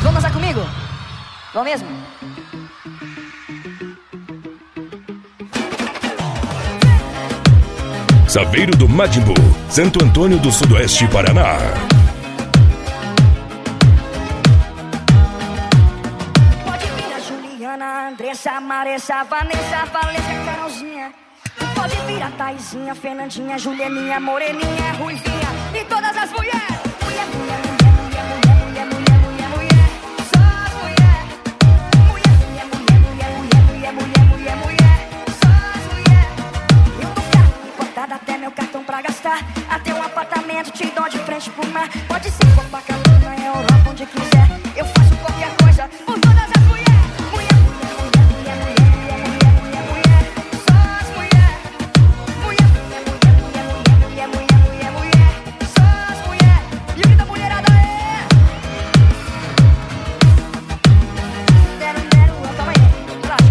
Vamos dançar comigo? Vamos mesmo? Saveiro do Madimbu, Santo Antônio do Sudoeste, Paraná. Pode vir a Juliana, Andressa, Maressa, Vanessa, Valesca, Carolzinha. Pode vir a Taizinha, Fernandinha, Julianinha, Moreninha, Ruivinha e todas as mulheres. Mulher, mulher, mulher, mulher, mulher, mulher, mulher, mulher. Só as mulheres. Mulher, mulher, mulher, mulher, mulher, mulher, mulher, mulher, mulher. Só as mulheres. Eu tô carro importado, até meu cartão pra gastar. Até um apartamento te dou de frente pro mar. Pode ser Copacabana, Europa, onde quiser. Eu faço qualquer coisa por todas as mulheres. Mulher, mulher, mulher, mulher, mulher, mulher, mulher, mulher. Só as mulheres. Mulher, mulher, mulher, mulher, mulher, mulher, mulher, mulher. Só as mulheres. E o que da mulherada é? Calma aí, relaxa.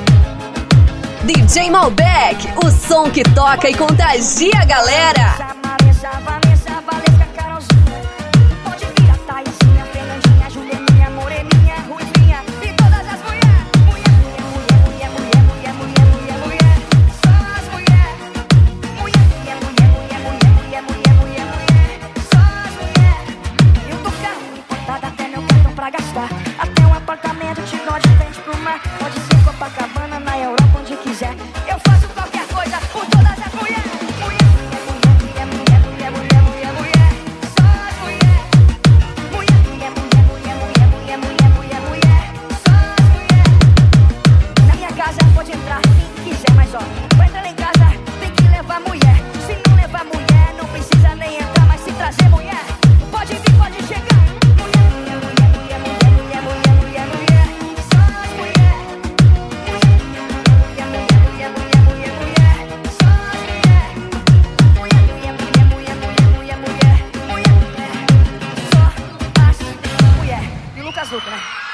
DJ Malbec, o som que toca e contagia a galera. Maressa, Vanessa, Valesca, Carolzinha. Pode vir a Taizinha, Fernandinha, Julianinha, Moreninha, Ruivinha e todas as mulheres. Mulher, mulher, mulher, mulher, mulher, mulher, mulher, mulher. Só as mulheres. Mulher, mulher, mulher, mulher, mulher, mulher, mulher, mulher. Só as mulheres. Eu tô carro importado, até meu cartão pra gastar. Até um apartamento te dou de frente pro mar. Pode ser Copacabana, na Europa, onde quiser. Eu faço qualquer coisa por todas as mulheres. Mulher, mulher, mulher, mulher, mulher, mulher, mulher. Só as mulheres. Mulher, mulher, mulher, mulher, mulher, mulher, mulher, mulher, mulher. Só as mulheres. Na minha casa pode entrar quem quiser, mas ó, pra entrar em casa tem que levar mulher. Se não levar mulher, não precisa nem entrar, mas se trazer mulher, pode vir, pode chegar. Mulher, mulher, mulher, mulher, mulher, mulher, mulher, mulher. Só as mulheres. Mulher, mulher, mulher, mulher, mulher, mulher, mulher. Só as mulheres. Mulher, mulher, mulher, mulher, mulher, mulher, mulher, mulher, mulher. Só as mulheres. E o Lucas Luco, né?